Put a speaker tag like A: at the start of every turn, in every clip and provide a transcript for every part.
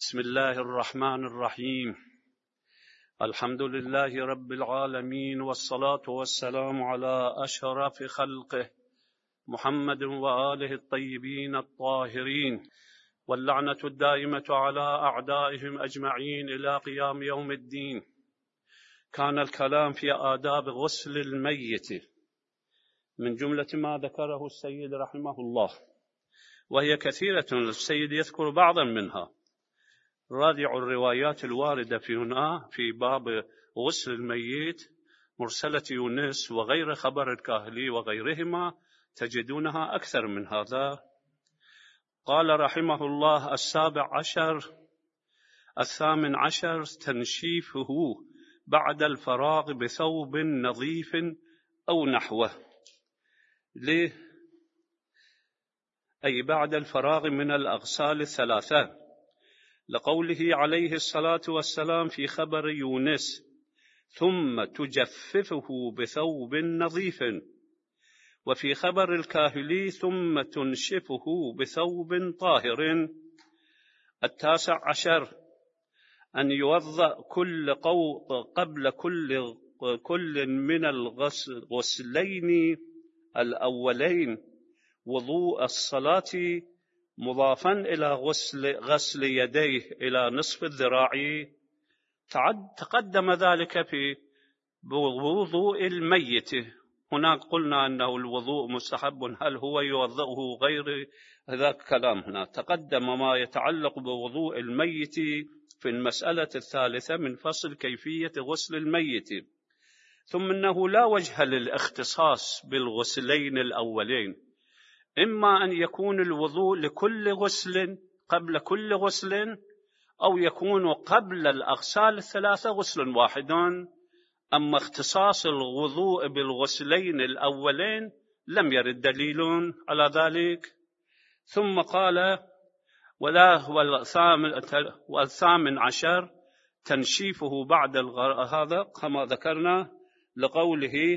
A: بسم الله الرحمن الرحيم. الحمد لله رب العالمين، والصلاة والسلام على أشرف خلقه محمد وآله الطيبين الطاهرين، واللعنة الدائمة على أعدائهم أجمعين إلى قيام يوم الدين. كان الكلام في آداب غسل الميت من جملة ما ذكره السيد رحمه الله، وهي كثيرة، السيد يذكر بعضا منها. راجعوا الروايات الواردة في هنا في باب غسل الميت، مرسلة يونس وغير خبر الكاهلي وغيرهما، تجدونها أكثر من هذا. قال رحمه الله: 18 تنشيفه بعد الفراغ بثوب نظيف أو نحوه. ليه؟ أي بعد الفراغ من الأغسال الثلاثة، لقوله عليه الصلاة والسلام في خبر يونس: ثم تجففه بثوب نظيف، وفي خبر الكاهلي: ثم تنشفه بثوب طاهر. 19 أن يوضأ قبل كل من الغسلين الأولين وضوء الصلاة، مضافا إلى غسل يديه إلى نصف الذراع. تقدم ذلك في وضوء الميت. هناك قلنا أنه الوضوء مستحب، هل هو يوضأه غير ذاك كلام. هنا تقدم ما يتعلق بوضوء الميت في المسألة الثالثة من فصل كيفية غسل الميت. ثم أنه لا وجه للاختصاص بالغسلين الأولين، إما أن يكون الوضوء لكل غسل قبل كل غسل، أو يكون قبل الأغسال الثلاثة غسل واحد. أما اختصاص الوضوء بالغسلين الأولين لم يرد دليل على ذلك. ثم قال: والثامن عشر تنشيفه بعد هذا كما ذكرنا، لقوله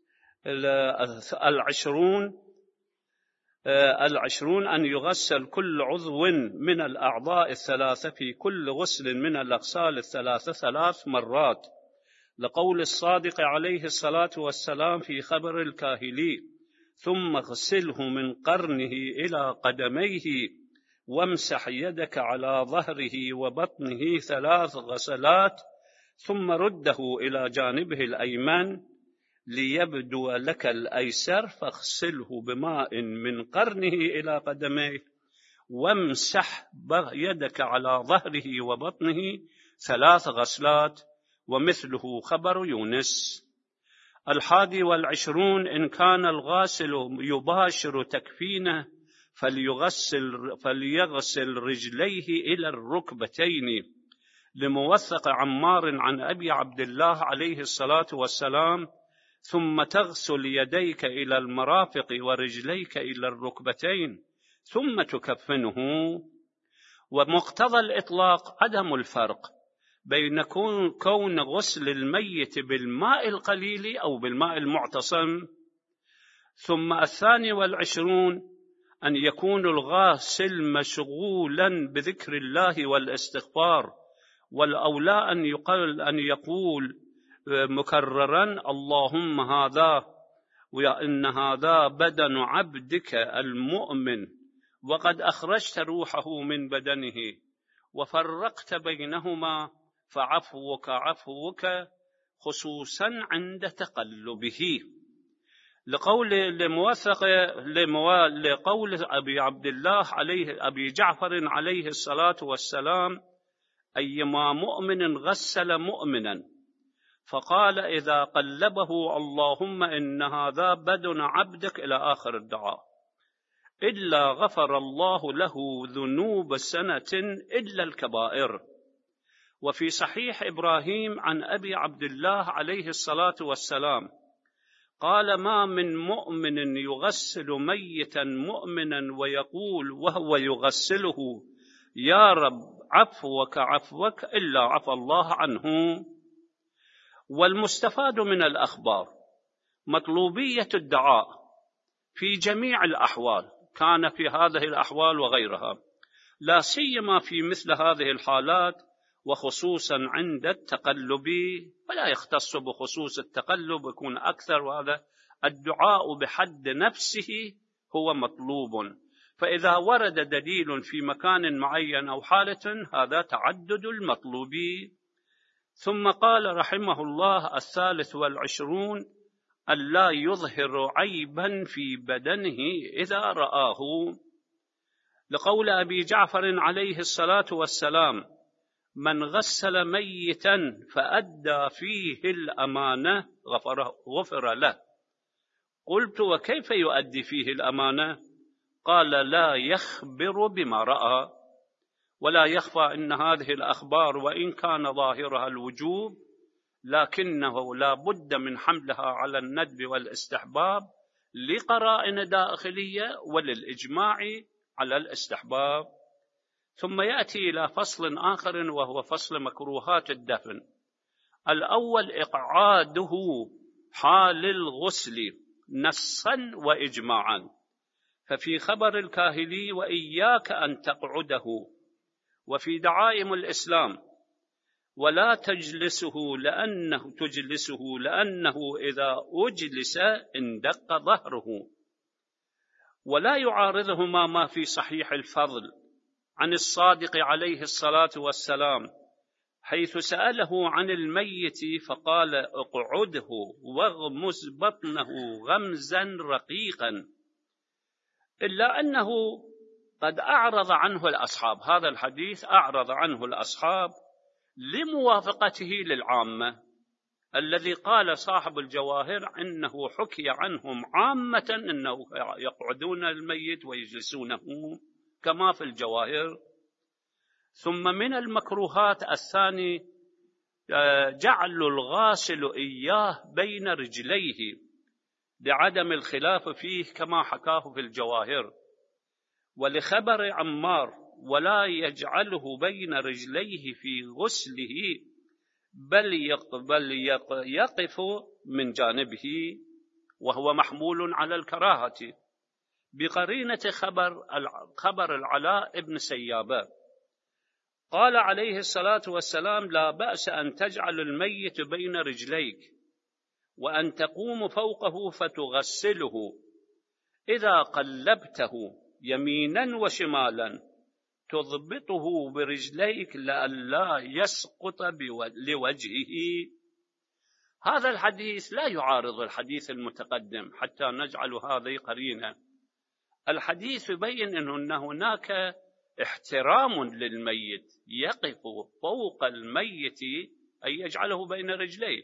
A: 20 أن يغسل كل عضو من الأعضاء الثلاثة في كل غسل من الأغسال الثلاثة 3 مرات، لقول الصادق عليه الصلاة والسلام في خبر الكاهلي: ثم اغسله من قرنه إلى قدميه، وامسح يدك على ظهره وبطنه 3 غسلات، ثم رده إلى جانبه الأيمن ليبدو لك الأيسر، فاغسله بماء من قرنه إلى قدميه، وامسح يدك على ظهره وبطنه 3 غسلات، ومثله خبر يونس. 21 إن كان الغاسل يباشر تكفينه فليغسل رجليه إلى الركبتين، لموثق عمار عن أبي عبد الله عليه الصلاة والسلام: ثم تغسل يديك إلى المرافق ورجليك إلى الركبتين ثم تكفنه. ومقتضى الإطلاق عدم الفرق بين كون غسل الميت بالماء القليل أو بالماء المعتصم. ثم 22 أن يكون الغاسل مشغولا بذكر الله والاستغفار، والأولى أن يقول مكررا: اللهم هذا وإن هذا بدن عبدك المؤمن، وقد أخرجت روحه من بدنه وفرقت بينهما، فعفوك عفوك، خصوصا عند تقلبه. لقول أبي عبد الله أبي جعفر عليه الصلاة والسلام: أيما مؤمن غسل مؤمنا فقال إذا قلبه: اللهم إن هذا بدن عبدك، إلى آخر الدعاء، إلا غفر الله له ذنوب سنة إلا الكبائر. وفي صحيح إبراهيم عن أبي عبد الله عليه الصلاة والسلام قال: ما من مؤمن يغسل ميتا مؤمنا ويقول وهو يغسله: يا رب عفوك عفوك، إلا عفى الله عنه. والمستفاد من الأخبار مطلوبية الدعاء في جميع الأحوال، كان في هذه الأحوال وغيرها، لا سيما في مثل هذه الحالات، وخصوصا عند التقلب، ولا يختص بخصوص التقلب، يكون أكثر، وهذا الدعاء بحد نفسه هو مطلوب. فإذا ورد دليل في مكان معين أو حالة، هذا تعدد المطلوب. ثم قال رحمه الله: 23 ألا يظهر عيبا في بدنه إذا رآه، لقول أبي جعفر عليه الصلاة والسلام: من غسل ميتا فأدى فيه الأمانة غفر له. قلت: وكيف يؤدي فيه الأمانة؟ قال: لا يخبر بما رأى. ولا يخفى أن هذه الأخبار وإن كان ظاهرها الوجوب، لكنه لا بد من حملها على الندب والاستحباب لقرائن داخلية، وللإجماع على الاستحباب. ثم يأتي إلى فصل آخر، وهو فصل مكروهات الدفن. الأول إقعاده حال الغسل نصا وإجماعا، ففي خبر الكاهلي: وإياك أن تقعده، وفي دعائم الإسلام: ولا تجلسه لأنه إذا أجلس اندق ظهره. ولا يعارضهما ما في صحيح الفضل عن الصادق عليه الصلاة والسلام، حيث سأله عن الميت فقال: اقعده واغمس بطنه غمزا رقيقا، إلا أنه قد أعرض عنه الأصحاب. هذا الحديث أعرض عنه الأصحاب لموافقته للعامة، الذي قال صاحب الجواهر إنه حكي عنهم عامة إنه يقعدون الميت ويجلسونه كما في الجواهر. ثم من المكروهات الثاني جعل الغاسل إياه بين رجليه لعدم الخلاف فيه كما حكاه في الجواهر. ولخبر عمار: ولا يجعله بين رجليه في غسله بل يقف من جانبه، وهو محمول على الكراهة بقرينة خبر العلاء بن سيابة. قال عليه الصلاة والسلام: لا بأس أن تجعل الميت بين رجليك، وأن تقوم فوقه فتغسله، إذا قلبته يمينا وشمالا تضبطه برجليك لئلا يسقط لوجهه. هذا الحديث لا يعارض الحديث المتقدم، حتى نجعل هذه قرينة. الحديث يبين أن هناك احترام للميت، يقف فوق الميت أي يجعله بين رجليه،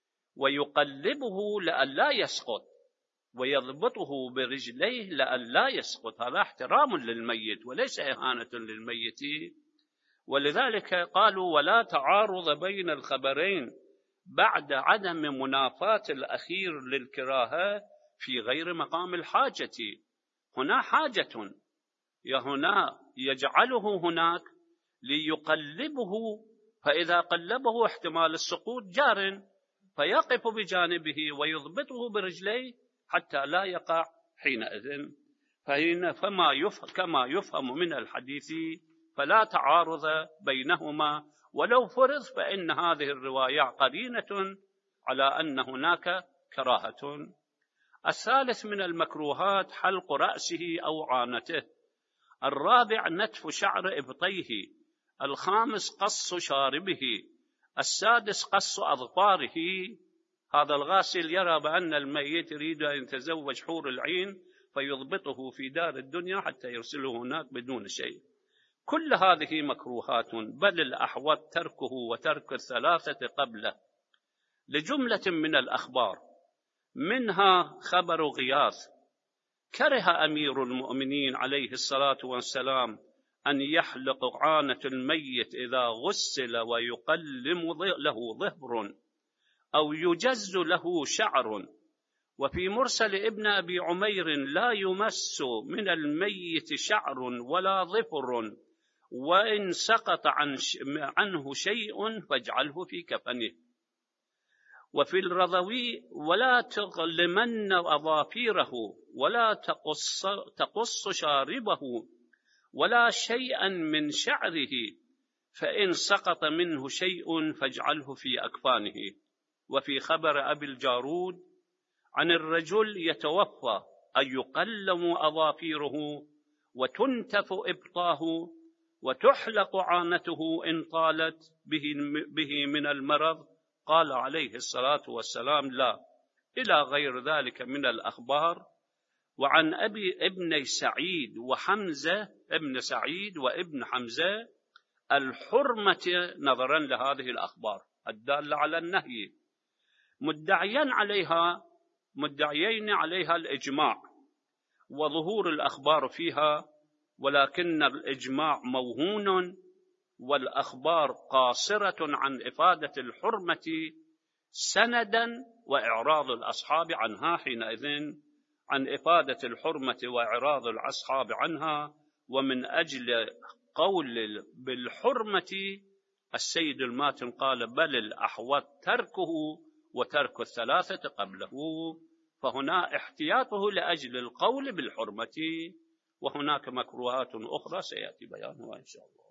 A: ويقلبه لئلا يسقط، ويضبطه برجليه لئلا يسقط. هذا احترام للميت وليس إهانة للميت. ولذلك قالوا: ولا تعارض بين الخبرين بعد عدم منافاة الأخير للكراهة في غير مقام الحاجة. هنا حاجة، هنا يجعله هناك ليقلبه، فإذا قلبه احتمال السقوط جار، فيقف بجانبه ويضبطه برجليه حتى لا يقع حينئذ. كما يفهم من الحديث فلا تعارض بينهما، ولو فرض فإن هذه الرواية قرينة على أن هناك كراهة. الثالث من المكروهات حلق رأسه أو عانته. الرابع نتف شعر إبطيه. الخامس قص شاربه. السادس قص أظفاره. هذا الغاسل يرى بأن الميت يريد أن يتزوج حور العين فيضبطه في دار الدنيا حتى يرسله هناك بدون شيء. كل هذه مكروهات، بل الأحوط تركه وترك الثلاثة قبله، لجملة من الأخبار. منها خبر غياث: كره أمير المؤمنين عليه الصلاة والسلام أن يحلق عانة الميت إذا غسل ويقلم له ظهر أو يجز له شعر. وفي مرسل ابن أبي عمير: لا يمس من الميت شعر ولا ظفر، وإن سقط عنه شيء فاجعله في كفنه. وفي الرضوي: ولا تغلمن أظافيره ولا تقص شاربه، ولا شيئا من شعره، فإن سقط منه شيء فاجعله في أكفانه. وفي خبر أبي الجارود عن الرجل يتوفى أن يقلم أظافيره وتنتف إبطاه وتحلق عانته إن طالت به من المرض، قال عليه الصلاة والسلام: لا، إلى غير ذلك من الأخبار. وعن ابن سعيد وحمزة ابن سعيد وابن حمزة الحرمة نظرا لهذه الأخبار الدالة على النهي، مدعيين عليها الإجماع وظهور الأخبار فيها، ولكن الإجماع موهون والأخبار قاصرة عن إفادة الحرمة سندا، وإعراض الأصحاب عنها حينئذ عن إفادة الحرمة وإعراض الأصحاب عنها. ومن أجل قول بالحرمة السيد الماتن قال: بل الأحوط تركه وترك الثلاثة قبله. فهنا احتياطه لأجل القول بالحرمة، وهناك مكروهات أخرى سيأتي بيانها إن شاء الله.